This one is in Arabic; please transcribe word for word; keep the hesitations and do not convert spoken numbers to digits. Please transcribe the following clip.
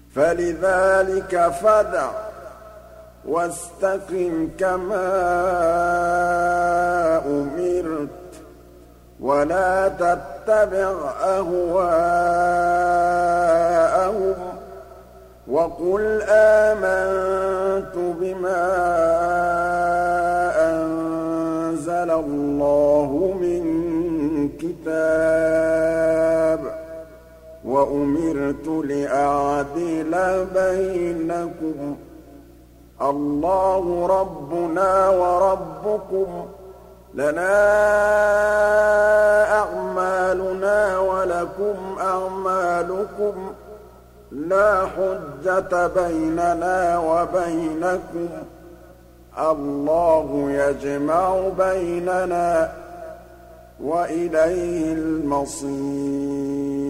فَلِذَٰلِكَ فَادْعُ وَاسْتَقِمْ كَمَا أُمِرْتَ وَلَا تَتَّبِعْ أَهْوَاءَهُمْ وَقُلْ آمَنتُ بِمَا أَنزَلَ اللَّهُ مِن كِتَابٍ وَأُمِرْتُ لِأَعْدِلَ بَيْنَكُمْ اللَّهُ رَبُّنَا وَرَبُّكُمْ لَنَا أَعْمَالُنَا وَلَكُمْ أَعْمَالُكُمْ لَا حُجَّةَ بَيْنَنَا وَبَيْنَكُمْ اللَّهُ يَجْمَعُ بَيْنَنَا وَإِلَيْهِ الْمَصِيرُ